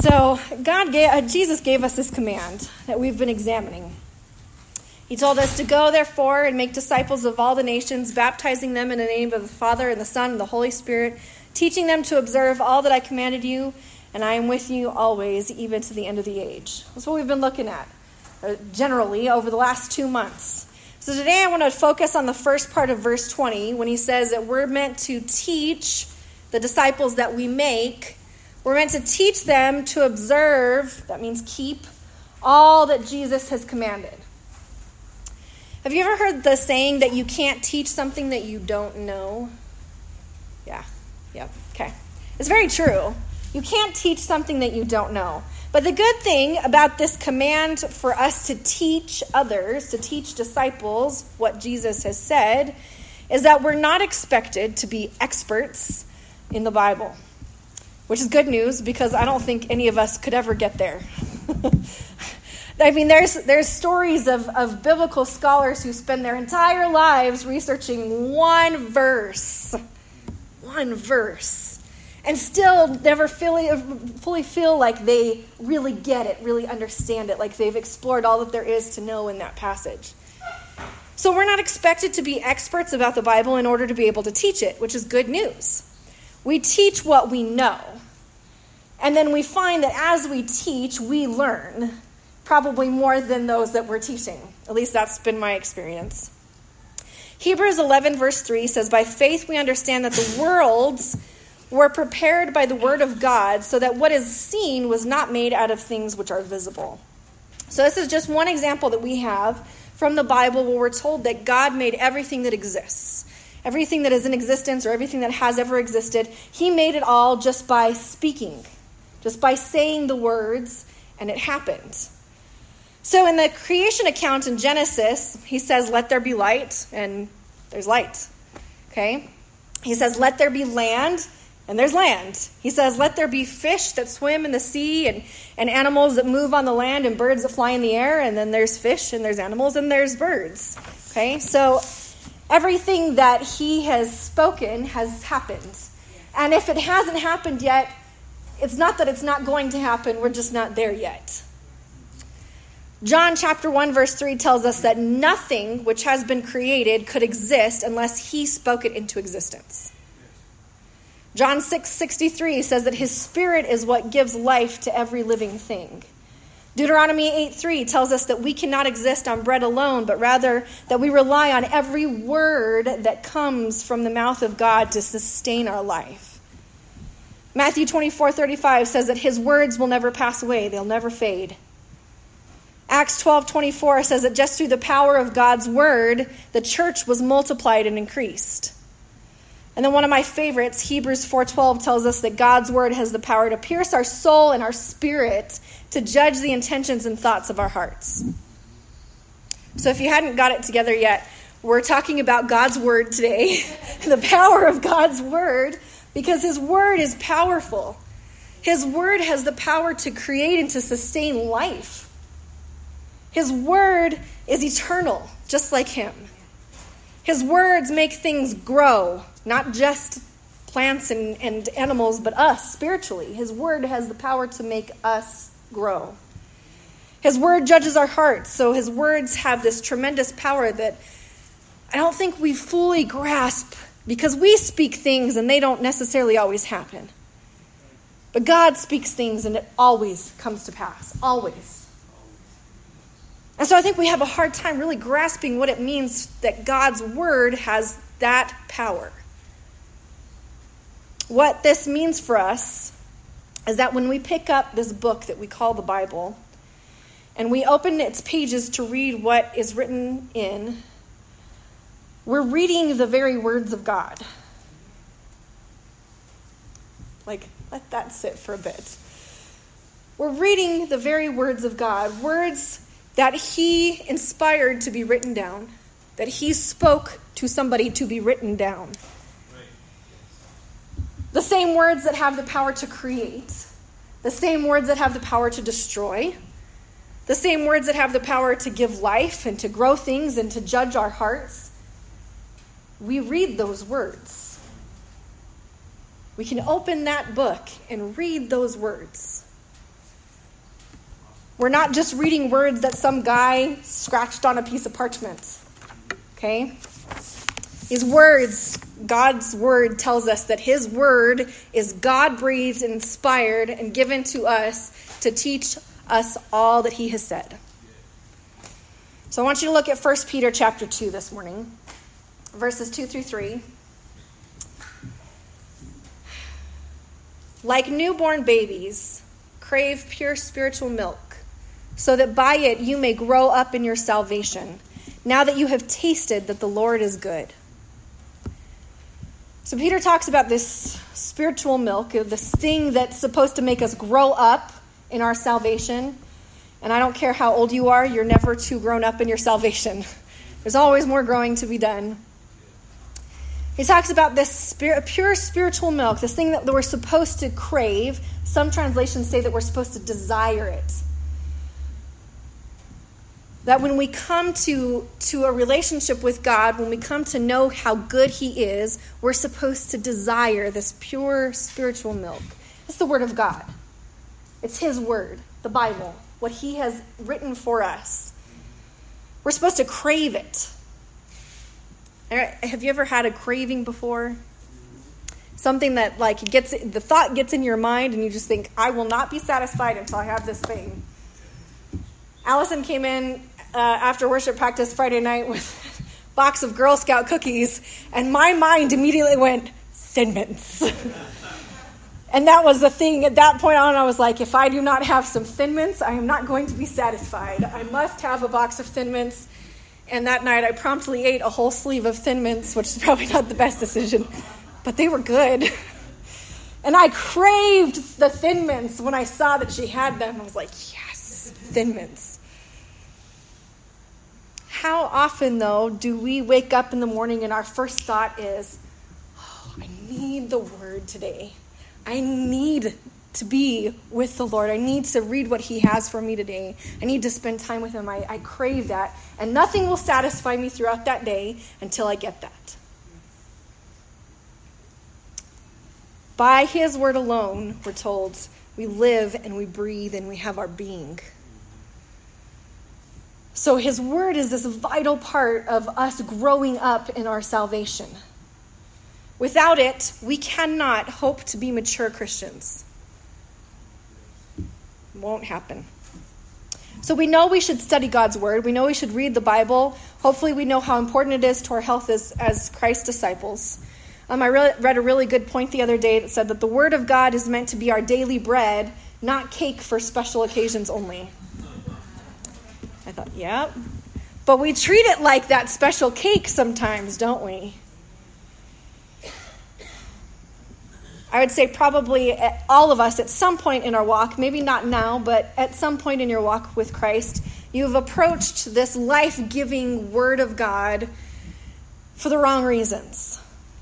So Jesus gave us this command that we've been examining. He told us to go, therefore, and make disciples of all the nations, baptizing them in the name of the Father and the Son and the Holy Spirit, teaching them to observe all that I commanded you, and I am with you always, even to the end of the age. That's what we've been looking at, generally, over the last 2 months. So today I want to focus on the first part of verse 20, when he says that we're meant to teach the disciples that we make. We're meant to teach them to observe, that means keep, all that Jesus has commanded. Have you ever heard the saying that you can't teach something that you don't know? Yeah, okay. It's very true. You can't teach something that you don't know. But the good thing about this command for us to teach others, to teach disciples what Jesus has said, is that we're not expected to be experts in the Bible. Which is good news, because I don't think any of us could ever get there. I mean, there's stories of biblical scholars who spend their entire lives researching one verse, and still never fully feel like they really get it, really understand it, like they've explored all that there is to know in that passage. So we're not expected to be experts about the Bible in order to be able to teach it, which is good news. We teach what we know. And then we find that as we teach, we learn probably more than those that we're teaching. At least that's been my experience. Hebrews 11 verse 3 says, by faith we understand that the worlds were prepared by the word of God, so that what is seen was not made out of things which are visible. So this is just one example that we have from the Bible where we're told that God made everything that exists. Everything that is in existence or everything that has ever existed, he made it all just by speaking, just by saying the words, and it happened. So in the creation account in Genesis, he says, let there be light, and there's light. Okay? He says, let there be land, and there's land. He says, let there be fish that swim in the sea, and animals that move on the land, and birds that fly in the air, and then there's fish, and there's animals, and there's birds. Okay? So everything that he has spoken has happened. And if it hasn't happened yet, it's not that it's not going to happen. We're just not there yet. John chapter 1 verse 3 tells us that nothing which has been created could exist unless he spoke it into existence. John 6:63 says that his spirit is what gives life to every living thing. Deuteronomy 8:3 tells us that we cannot exist on bread alone, but rather that we rely on every word that comes from the mouth of God to sustain our life. Matthew 24:35 says that his words will never pass away. They'll never fade. Acts 12:24 says that just through the power of God's word, the church was multiplied and increased. And then one of my favorites, Hebrews 4:12, tells us that God's word has the power to pierce our soul and our spirit to judge the intentions and thoughts of our hearts. So if you hadn't got it together yet, we're talking about God's word today, the power of God's word, because his word is powerful. His word has the power to create and to sustain life. His word is eternal, just like him. His words make things grow, not just plants and animals, but us spiritually. His word has the power to make us grow. His word judges our hearts, so his words have this tremendous power that I don't think we fully grasp, because we speak things and they don't necessarily always happen. But God speaks things and it always comes to pass, always. And so I think we have a hard time really grasping what it means that God's word has that power. What this means for us is that when we pick up this book that we call the Bible, and we open its pages to read what is written in, we're reading the very words of God. Like, let that sit for a bit. We're reading the very words of God, words that he inspired to be written down, that he spoke to somebody to be written down. The same words that have the power to create, the same words that have the power to destroy, the same words that have the power to give life and to grow things and to judge our hearts. We read those words. We can open that book and read those words. We're not just reading words that some guy scratched on a piece of parchment. Okay? These words, God's word tells us that his word is God-breathed, inspired, and given to us to teach us all that he has said. So I want you to look at 1 Peter chapter 2 this morning, verses 2 through 3. Like newborn babies, crave pure spiritual milk, so that by it you may grow up in your salvation, now that you have tasted that the Lord is good. So Peter talks about this spiritual milk, this thing that's supposed to make us grow up in our salvation. And I don't care how old you are, you're never too grown up in your salvation. There's always more growing to be done. He talks about this pure spiritual milk, this thing that we're supposed to crave. Some translations say that we're supposed to desire it. That when we come to a relationship with God, when we come to know how good he is, we're supposed to desire this pure spiritual milk. It's the word of God. It's his word, the Bible, what he has written for us. We're supposed to crave it. Have you ever had a craving before? Something that the thought gets in your mind and you just think, I will not be satisfied until I have this thing. Allison came in after worship practice Friday night with a box of Girl Scout cookies, and my mind immediately went, Thin Mints. And that was the thing. At that point on, I was like, if I do not have some Thin Mints, I am not going to be satisfied. I must have a box of Thin Mints. And that night, I promptly ate a whole sleeve of Thin Mints, which is probably not the best decision, but they were good. And I craved the Thin Mints when I saw that she had them. I was like, yes, Thin Mints. How often, though, do we wake up in the morning and our first thought is, I need the word today. I need to be with the Lord. I need to read what he has for me today. I need to spend time with him. I crave that. And nothing will satisfy me throughout that day until I get that. By his word alone, we're told, we live and we breathe and we have our being. So his word is this vital part of us growing up in our salvation. Without it, we cannot hope to be mature Christians. It won't happen. So we know we should study God's word. We know we should read the Bible. Hopefully we know how important it is to our health as Christ's disciples. I read a really good point the other day that said that the word of God is meant to be our daily bread, not cake for special occasions only. I thought, yeah. But we treat it like that special cake sometimes, don't we? I would say probably all of us at some point in our walk, maybe not now, but at some point in your walk with Christ, you've approached this life-giving word of God for the wrong reasons.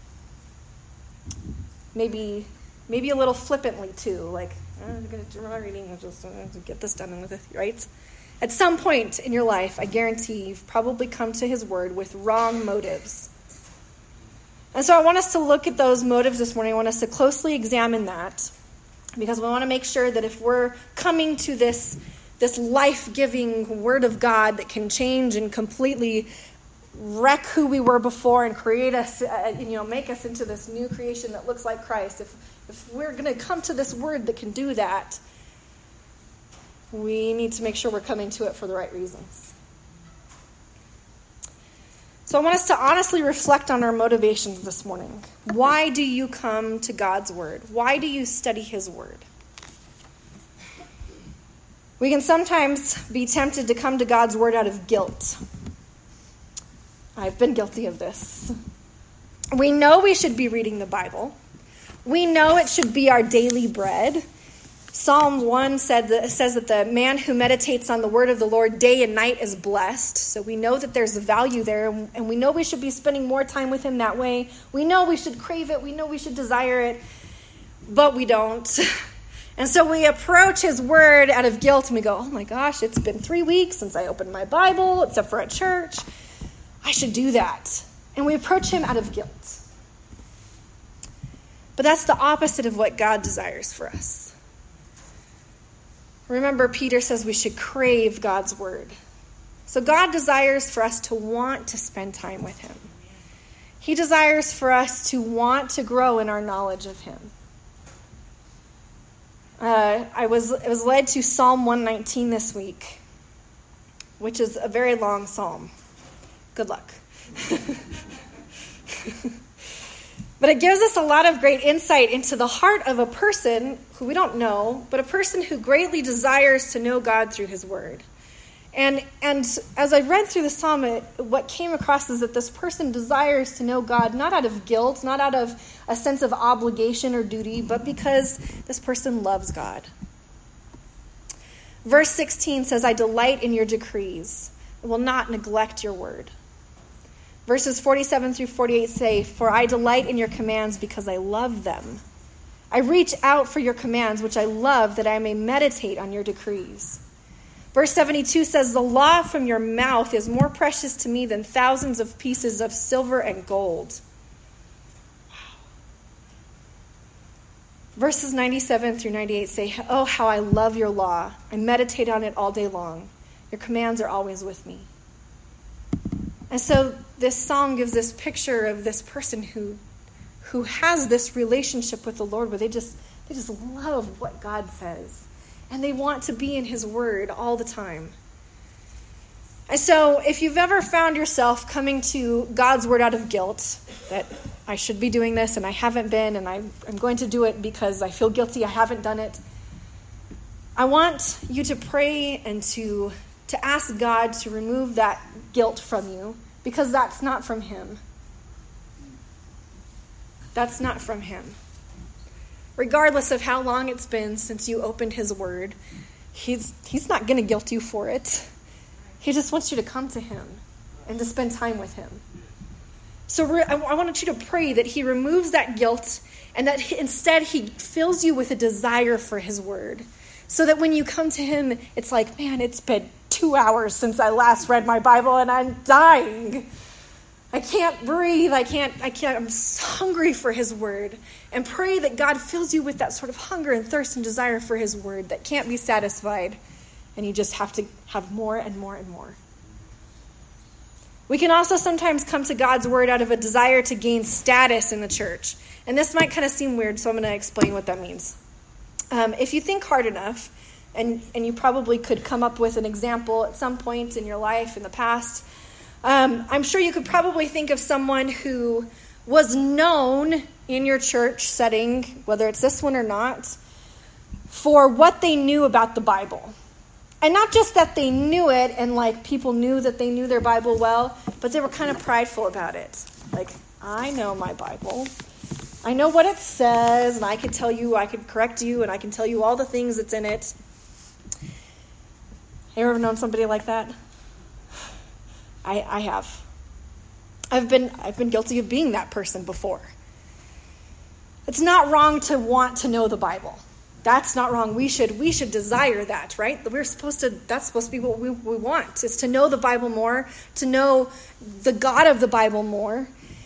Maybe a little flippantly too, like, I'm going to do my reading and just get this done with it, right? At some point in your life, I guarantee you've probably come to his word with wrong motives. And so I want us to look at those motives this morning. I want us to closely examine that, because we want to make sure that if we're coming to this life-giving word of God that can change and completely wreck who we were before and create us, make us into this new creation that looks like Christ, if we're going to come to this word that can do that, we need to make sure we're coming to it for the right reasons. So I want us to honestly reflect on our motivations this morning. Why do you come to God's word? Why do you study his word? We can sometimes be tempted to come to God's word out of guilt. I've been guilty of this. We know we should be reading the Bible. We know it should be our daily bread. Psalm 1 says that the man who meditates on the word of the Lord day and night is blessed. So we know that there's a value there, and we know we should be spending more time with him that way. We know we should crave it. We know we should desire it, but we don't. And so we approach his word out of guilt, and we go, oh my gosh, it's been 3 weeks since I opened my Bible, except for at church. I should do that. And we approach him out of guilt. But that's the opposite of what God desires for us. Remember, Peter says we should crave God's word. So God desires for us to want to spend time with him. He desires for us to want to grow in our knowledge of him. I was led to Psalm 119 this week, which is a very long psalm. Good luck. But it gives us a lot of great insight into the heart of a person who we don't know, but a person who greatly desires to know God through his word. And as I read through the psalm, what came across is that this person desires to know God not out of guilt, not out of a sense of obligation or duty, but because this person loves God. Verse 16 says, I delight in your decrees. I will not neglect your word. Verses 47 through 48 say, for I delight in your commands because I love them. I reach out for your commands, which I love, that I may meditate on your decrees. Verse 72 says, the law from your mouth is more precious to me than thousands of pieces of silver and gold. Wow. Verses 97 through 98 say, oh, how I love your law. I meditate on it all day long. Your commands are always with me. And so this song gives this picture of this person who has this relationship with the Lord where they just love what God says. And they want to be in his word all the time. And so if you've ever found yourself coming to God's word out of guilt, that I should be doing this and I haven't been, and I'm going to do it because I feel guilty I haven't done it, I want you to pray and to ask God to remove that guilt from you, because that's not from him. That's not from him. Regardless of how long it's been since you opened his word, he's not going to guilt you for it. He just wants you to come to him and to spend time with him. So I want you to pray that he removes that guilt and that instead he fills you with a desire for his word. So that when you come to him, it's like, man, it's been 2 hours since I last read my Bible and I'm dying. I can't breathe. I'm so hungry for his word. And pray that God fills you with that sort of hunger and thirst and desire for his word that can't be satisfied. And you just have to have more and more and more. We can also sometimes come to God's word out of a desire to gain status in the church. And this might kind of seem weird, so I'm going to explain what that means. If you think hard enough, and you probably could come up with an example at some point in your life in the past, I'm sure you could probably think of someone who was known in your church setting, whether it's this one or not, for what they knew about the Bible. And not just that they knew it and like people knew that they knew their Bible well, but they were kind of prideful about it. Like, I know my Bible. I know what it says, and I could tell you, I could correct you, and I can tell you all the things that's in it. You ever known somebody like that? I have. I've been guilty of being that person before. It's not wrong to want to know the Bible. That's not wrong. We should desire that, right? That's supposed to be what we want, is to know the Bible more, to know the God of the Bible more,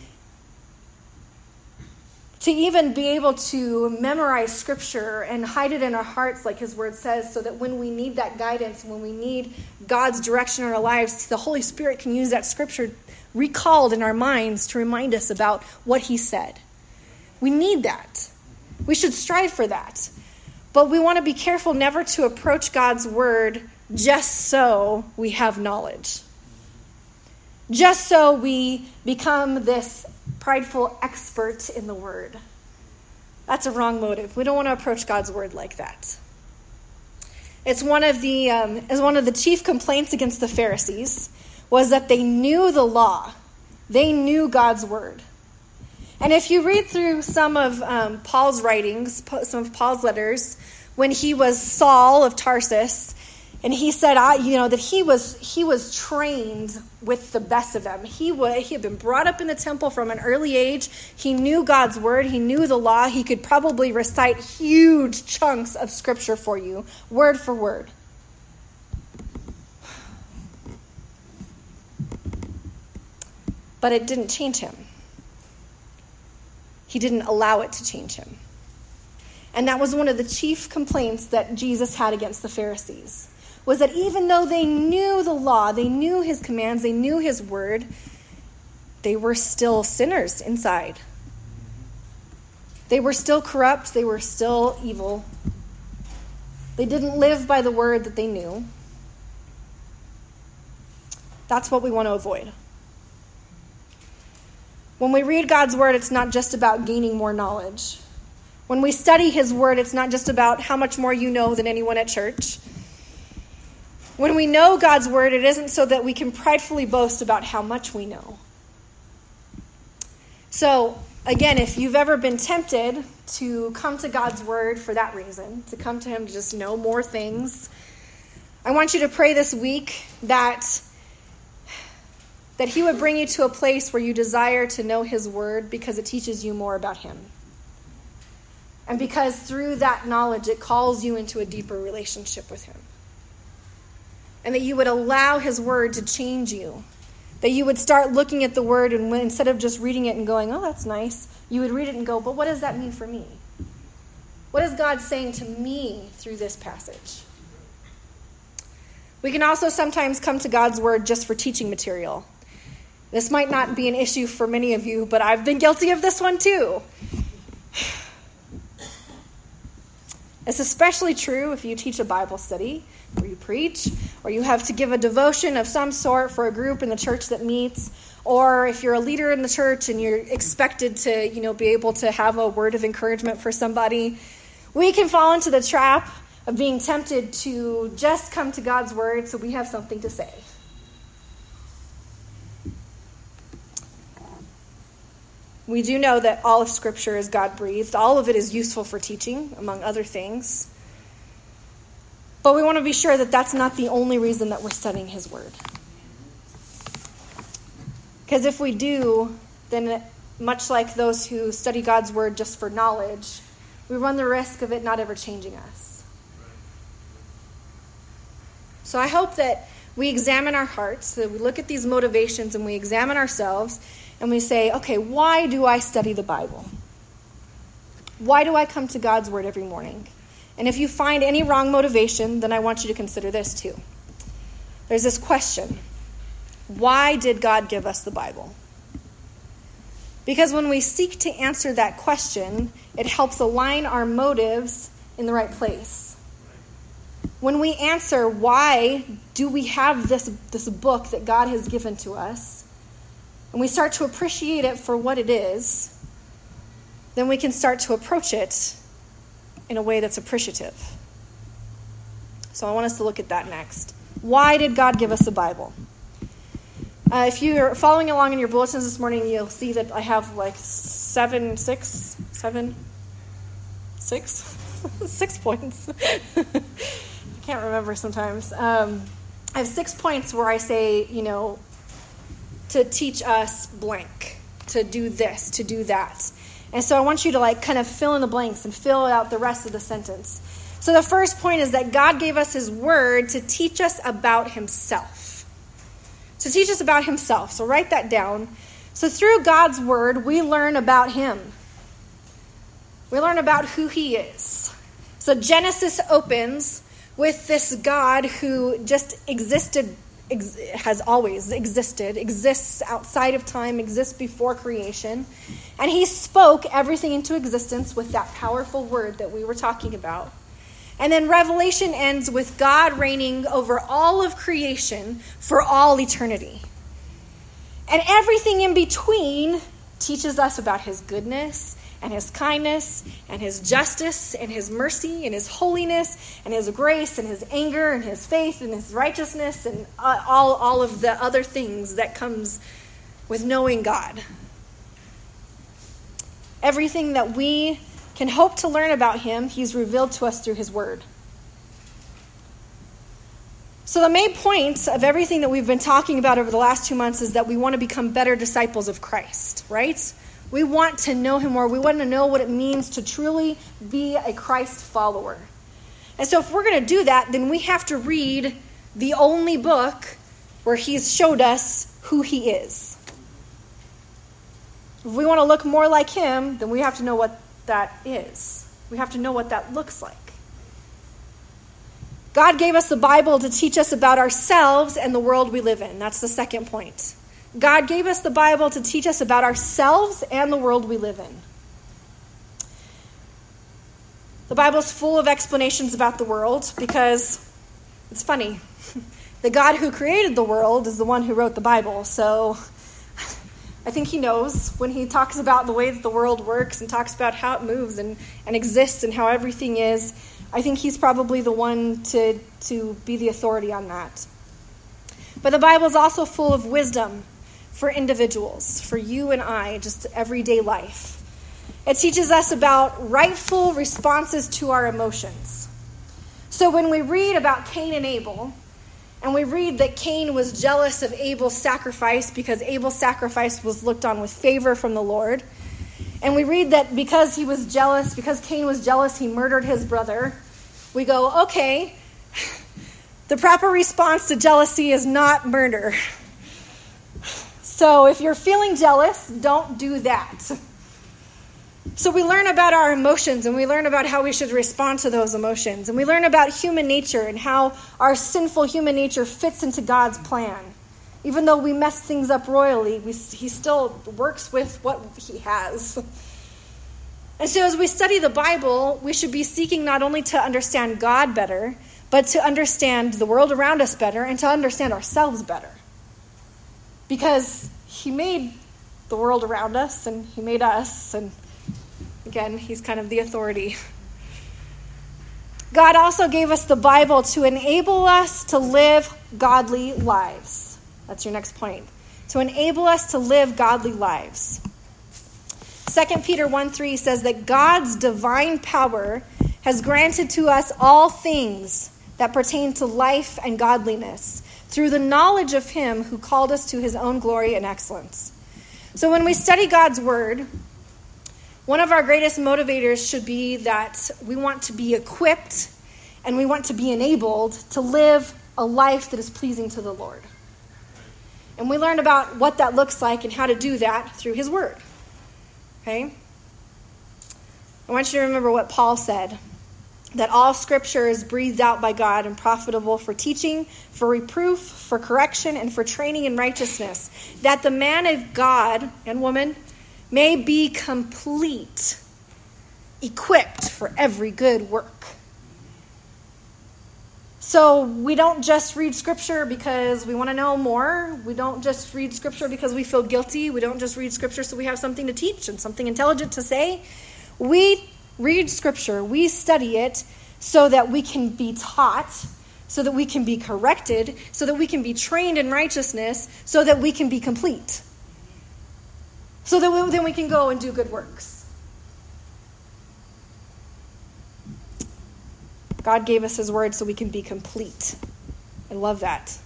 to even be able to memorize Scripture and hide it in our hearts like his word says, so that when we need that guidance, when we need God's direction in our lives, the Holy Spirit can use that Scripture recalled in our minds to remind us about what he said. We need that. We should strive for that. But we want to be careful never to approach God's word just so we have knowledge. Just so we become this prideful expert in the word. That's a wrong motive. We don't want to approach God's word like that. It's one of the chief complaints against the Pharisees was that they knew the law. They knew God's word. And if you read through some of Paul's writings, some of Paul's letters, when he was Saul of Tarsus, and he said, that he was trained with the best of them. He had been brought up in the temple from an early age. He knew God's word. He knew the law. He could probably recite huge chunks of Scripture for you, word for word. But it didn't change him. He didn't allow it to change him. And that was one of the chief complaints that Jesus had against the Pharisees, was that even though they knew the law, they knew his commands, they knew his word, they were still sinners inside. They were still corrupt. They were still evil. They didn't live by the word that they knew. That's what we want to avoid. When we read God's word, it's not just about gaining more knowledge. When we study his word, it's not just about how much more you know than anyone at church. When we know God's word, it isn't so that we can pridefully boast about how much we know. So, again, if you've ever been tempted to come to God's word for that reason, to come to him to just know more things, I want you to pray this week that he would bring you to a place where you desire to know his word because it teaches you more about him. And because through that knowledge, it calls you into a deeper relationship with him. And that you would allow his word to change you. That you would start looking at the word and instead of just reading it and going, oh, that's nice, you would read it and go, but what does that mean for me? What is God saying to me through this passage? We can also sometimes come to God's word just for teaching material. This might not be an issue for many of you, but I've been guilty of this one too. It's especially true if you teach a Bible study, or you preach, or you have to give a devotion of some sort for a group in the church that meets, or if you're a leader in the church and you're expected to, be able to have a word of encouragement for somebody. We can fall into the trap of being tempted to just come to God's word so we have something to say. We do know that all of Scripture is God-breathed. All of it is useful for teaching, among other things. But we want to be sure that that's not the only reason that we're studying his word. Because if we do, then much like those who study God's word just for knowledge, we run the risk of it not ever changing us. So I hope that we examine our hearts, that we look at these motivations and we examine ourselves and we say, okay, why do I study the Bible? Why do I come to God's word every morning? And if you find any wrong motivation, then I want you to consider this too. There's this question. Why did God give us the Bible? Because when we seek to answer that question, it helps align our motives in the right place. When we answer, why do we have this book that God has given to us, and we start to appreciate it for what it is, then we can start to approach it in a way that's appreciative. So I want us to look at that next. Why did God give us the Bible? If you're following along in your bulletins this morning, you'll see that I have like 6 points. I can't remember sometimes. I have 6 points where I say, to teach us blank, to do this, to do that. And so I want you to kind of fill in the blanks and fill out the rest of the sentence. So the first point is that God gave us his word to teach us about himself. To teach us about himself. So write that down. So through God's word, we learn about him. We learn about who he is. So Genesis opens with this God who just has always existed, exists outside of time, exists before creation. And he spoke everything into existence with that powerful word that we were talking about. And then Revelation ends with God reigning over all of creation for all eternity. And everything in between teaches us about his goodness and his kindness and his justice and his mercy and his holiness and his grace and his anger and his faith and his righteousness and all of the other things that comes with knowing God. Everything that we can hope to learn about him, he's revealed to us through his word. So the main point of everything that we've been talking about over the last 2 months is that we want to become better disciples of Christ, right? We want to know him more. We want to know what it means to truly be a Christ follower. And so if we're going to do that, then we have to read the only book where he's showed us who he is. If we want to look more like him, then we have to know what that is. We have to know what that looks like. God gave us the Bible to teach us about ourselves and the world we live in. That's the second point. God gave us the Bible to teach us about ourselves and the world we live in. The Bible's full of explanations about the world because it's funny. The God who created the world is the one who wrote the Bible. So I think he knows when he talks about the way that the world works and talks about how it moves and exists and how everything is. I think he's probably the one to be the authority on that. But the Bible is also full of wisdom for individuals, for you and I, just everyday life. It teaches us about rightful responses to our emotions. So when we read about Cain and Abel, and we read that Cain was jealous of Abel's sacrifice because Abel's sacrifice was looked on with favor from the Lord, and we read that because Cain was jealous, he murdered his brother, we go, okay, the proper response to jealousy is not murder. So if you're feeling jealous, don't do that. So we learn about our emotions, and we learn about how we should respond to those emotions. And we learn about human nature and how our sinful human nature fits into God's plan. Even though we mess things up royally, he still works with what he has. And so as we study the Bible, we should be seeking not only to understand God better, but to understand the world around us better and to understand ourselves better. Because he made the world around us, and he made us, and again, he's kind of the authority. God also gave us the Bible to enable us to live godly lives. That's your next point. To enable us to live godly lives. 2 Peter 1:3 says that God's divine power has granted to us all things that pertain to life and godliness through the knowledge of him who called us to his own glory and excellence. So when we study God's word, one of our greatest motivators should be that we want to be equipped and we want to be enabled to live a life that is pleasing to the Lord. And we learn about what that looks like and how to do that through his word. Okay? I want you to remember what Paul said, that all scripture is breathed out by God and profitable for teaching, for reproof, for correction, and for training in righteousness, that the man of God and woman may be complete, equipped for every good work. So we don't just read scripture because we want to know more. We don't just read scripture because we feel guilty. We don't just read scripture so we have something to teach and something intelligent to say. We read scripture, we study it so that we can be taught, so that we can be corrected, so that we can be trained in righteousness, so that we can be complete. So that then we can go and do good works. God gave us his word so we can be complete. I love that.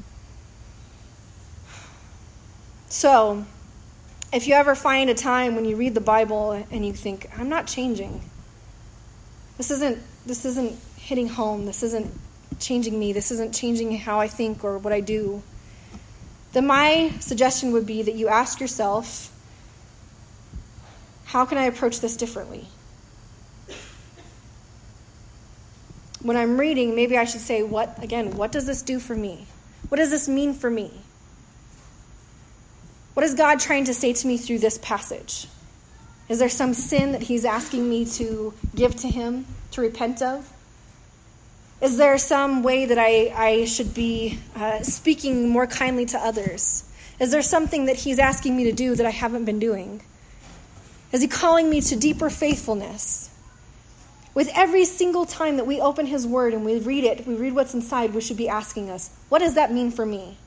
So, if you ever find a time when you read the Bible and you think, I'm not changing. This isn't hitting home. This isn't changing me. This isn't changing how I think or what I do. Then my suggestion would be that you ask yourself, how can I approach this differently? When I'm reading, maybe I should say, what does this do for me? What does this mean for me? What is God trying to say to me through this passage? Is there some sin that he's asking me to give to him, to repent of? Is there some way that I should be speaking more kindly to others? Is there something that he's asking me to do that I haven't been doing? Is he calling me to deeper faithfulness? With every single time that we open his word and we read it, we read what's inside, we should be asking us, what does that mean for me?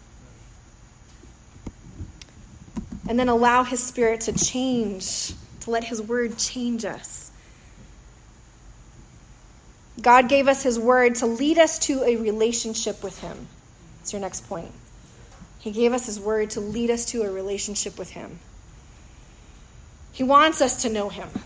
And then allow his spirit to change, to let his word change us. God gave us his word to lead us to a relationship with him. That's your next point. He gave us his word to lead us to a relationship with him. He wants us to know him.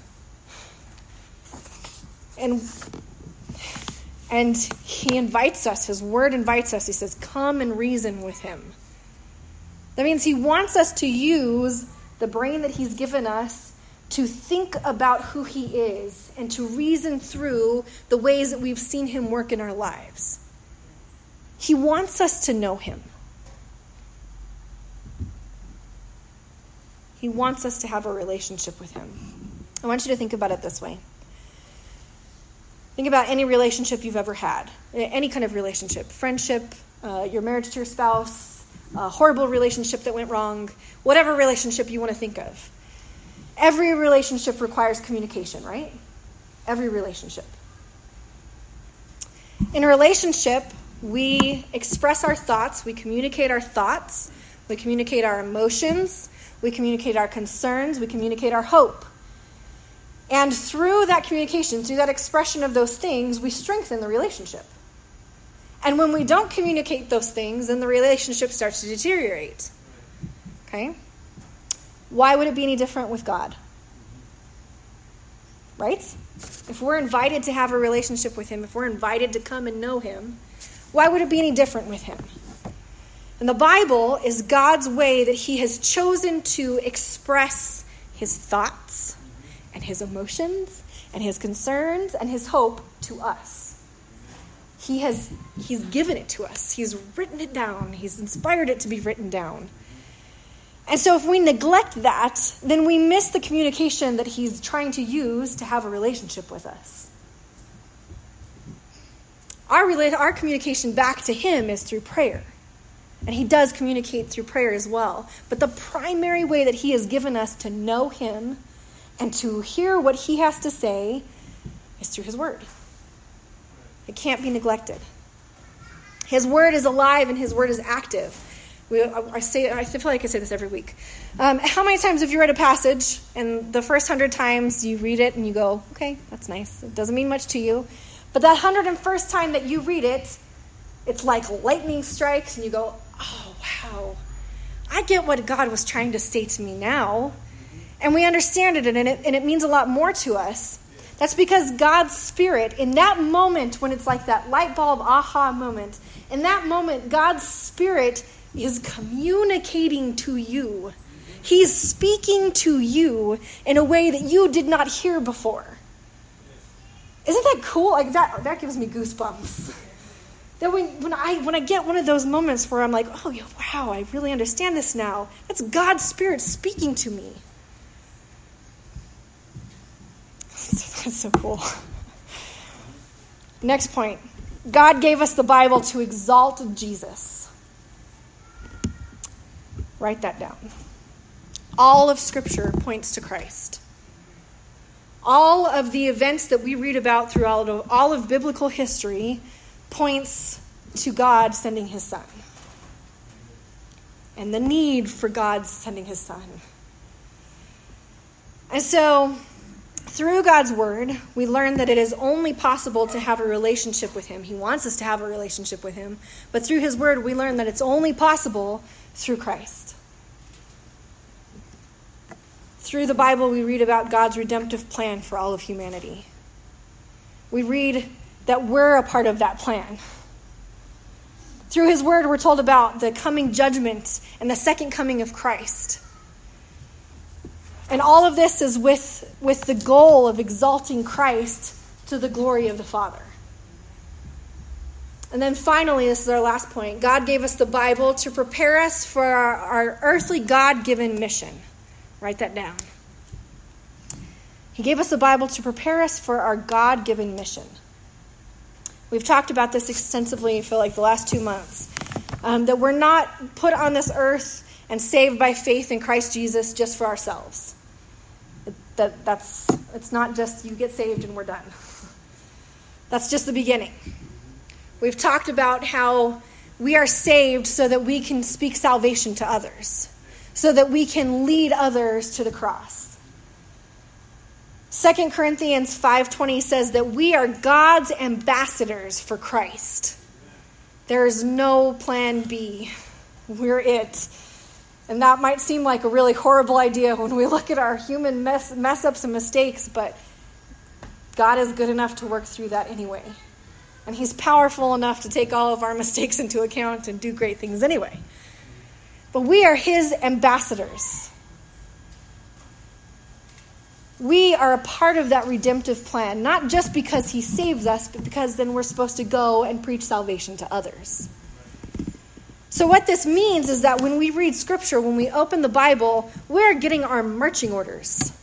And he invites us, his word invites us. He says, come and reason with him. That means he wants us to use the brain that he's given us to think about who he is and to reason through the ways that we've seen him work in our lives. He wants us to know him. He wants us to have a relationship with him. I want you to think about it this way. Think about any relationship you've ever had, any kind of relationship, friendship, your marriage to your spouse, a horrible relationship that went wrong, whatever relationship you want to think of. Every relationship requires communication, right? Every relationship. In a relationship, we express our thoughts, we communicate our thoughts, we communicate our emotions, we communicate our concerns, we communicate our hope. And through that communication, through that expression of those things, we strengthen the relationship. And when we don't communicate those things, then the relationship starts to deteriorate. Okay? Why would it be any different with God? Right? If we're invited to have a relationship with him, if we're invited to come and know him, why would it be any different with him? And the Bible is God's way that he has chosen to express his thoughts and his emotions and his concerns and his hope to us. He's given it to us. He's written it down. He's inspired it to be written down. And so if we neglect that, then we miss the communication that he's trying to use to have a relationship with us. Our communication back to him is through prayer. And he does communicate through prayer as well. But the primary way that he has given us to know him and to hear what he has to say is through his word. It can't be neglected. His word is alive and his word is active. I feel like I say this every week. How many times have you read a passage and the first 100 times you read it and you go, okay, that's nice. It doesn't mean much to you. But that 101st time that you read it, it's like lightning strikes and you go, oh, wow. I get what God was trying to say to me now. And we understand it and it means a lot more to us. That's because God's Spirit, in that moment when it's like that light bulb aha moment, in that moment, God's Spirit is communicating to you. He's speaking to you in a way that you did not hear before. Isn't that cool? Like that gives me goosebumps. That when I get one of those moments where I'm like, oh, wow, I really understand this now. That's God's Spirit speaking to me. That's so cool. Next point. God gave us the Bible to exalt Jesus. Write that down. All of Scripture points to Christ. All of the events that we read about through all of biblical history points to God sending his son. And the need for God sending his son. And so, through God's word, we learn that it is only possible to have a relationship with him. He wants us to have a relationship with him. But through his word, we learn that it's only possible through Christ. Through the Bible, we read about God's redemptive plan for all of humanity. We read that we're a part of that plan. Through his word, we're told about the coming judgment and the second coming of Christ. And all of this is with the goal of exalting Christ to the glory of the Father. And then finally, this is our last point. God gave us the Bible to prepare us for our earthly God-given mission. Write that down. He gave us the Bible to prepare us for our God-given mission. We've talked about this extensively for like the last 2 months. That we're not put on this earth and saved by faith in Christ Jesus just for ourselves. It's not just you get saved and we're done. That's just the beginning. We've talked about how we are saved so that we can speak salvation to others, so that we can lead others to the cross. 2 Corinthians 5:20 says that we are God's ambassadors for Christ. There is no plan B. We're it. And that might seem like a really horrible idea when we look at our human mess-ups and mistakes, but God is good enough to work through that anyway. And he's powerful enough to take all of our mistakes into account and do great things anyway. But we are his ambassadors. we are a part of that redemptive plan, not just because he saves us, but because then we're supposed to go and preach salvation to others. So what this means is that when we read Scripture, when we open the Bible, we're getting our marching orders.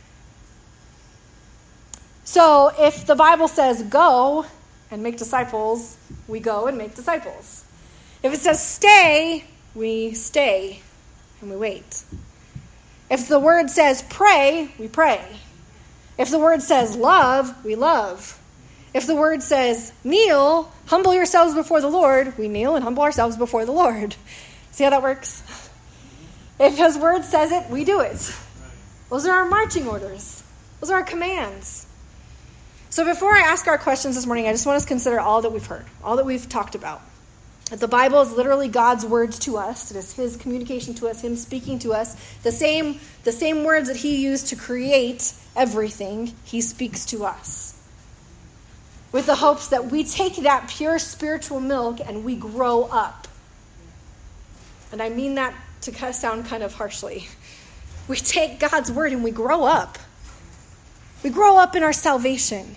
So if the Bible says go and make disciples, we go and make disciples. If it says stay, we stay and we wait. If the word says pray, we pray. If the word says love, we love. If the word says kneel, humble yourselves before the Lord, we kneel and humble ourselves before the Lord. See how that works? If his word says it, we do it. Those are our marching orders. Those are our commands. So before I ask our questions this morning, I just want us to consider all that we've heard, all that we've talked about. That the Bible is literally God's words to us. It is his communication to us, him speaking to us. The same words that he used to create everything, he speaks to us. With the hopes that we take that pure spiritual milk and we grow up. And I mean that to sound kind of harshly. We take God's word and we grow up. We grow up in our salvation.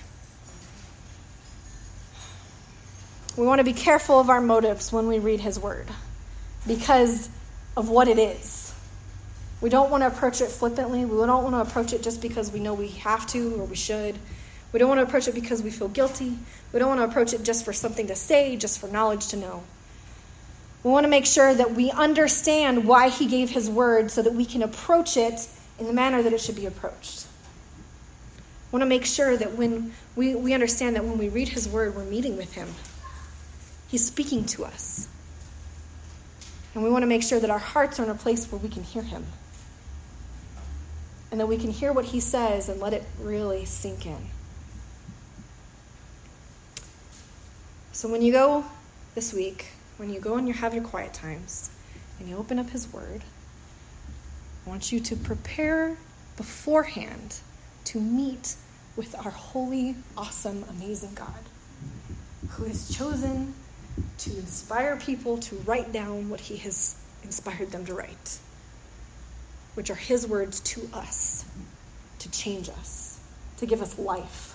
We want to be careful of our motives when we read his word because of what it is. We don't want to approach it flippantly. We don't want to approach it just because we know we have to or we should. We don't want to approach it because we feel guilty. We don't want to approach it just for something to say, just for knowledge to know. We want to make sure that we understand why he gave his word so that we can approach it in the manner that it should be approached. We want to make sure that when we understand that when we read his word, we're meeting with him. He's speaking to us. And we want to make sure that our hearts are in a place where we can hear him. And that we can hear what he says and let it really sink in. So when you go this week, when you go and you have your quiet times, and you open up his word, I want you to prepare beforehand to meet with our holy, awesome, amazing God, who has chosen to inspire people to write down what he has inspired them to write, which are his words to us, to change us, to give us life.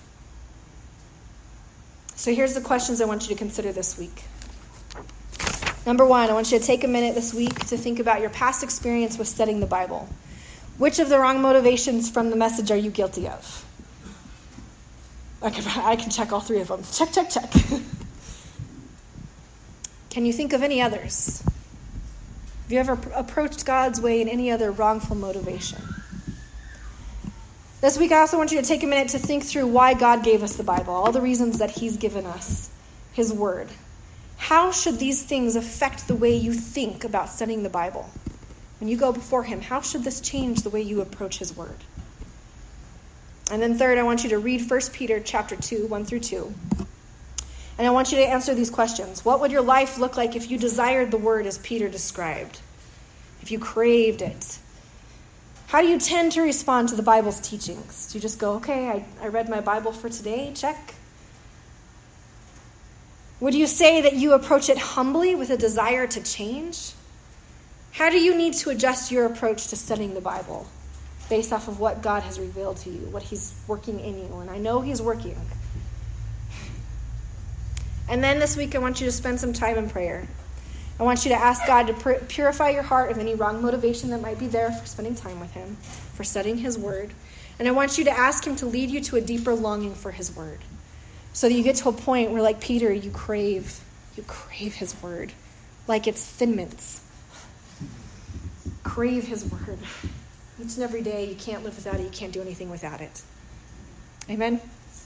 So here's the questions I want you to consider this week. Number one, I want you to take a minute this week to think about your past experience with studying the Bible. Which of the wrong motivations from the message are you guilty of? I can check all three of them. Check, check, check. Can you think of any others? Have you ever approached God's way in any other wrongful motivation? This week, I also want you to take a minute to think through why God gave us the Bible, all the reasons that he's given us his word. How should these things affect the way you think about studying the Bible? When you go before him, how should this change the way you approach his word? And then third, I want you to read 1 Peter chapter 2, 1 through 2. And I want you to answer these questions. What would your life look like if you desired the word as Peter described? If you craved it? How do you tend to respond to the Bible's teachings? Do you just go, okay, I read my Bible for today, check? Would you say that you approach it humbly with a desire to change? How do you need to adjust your approach to studying the Bible based off of what God has revealed to you, what he's working in you? And I know he's working. And then this week, I want you to spend some time in prayer. I want you to ask God to purify your heart of any wrong motivation that might be there for spending time with him, for studying his word. And I want you to ask him to lead you to a deeper longing for his word, so that you get to a point where, like Peter, you crave his word, like it's Thin Mints. Crave his word. Each and every day, you can't live without it. You can't do anything without it. Amen?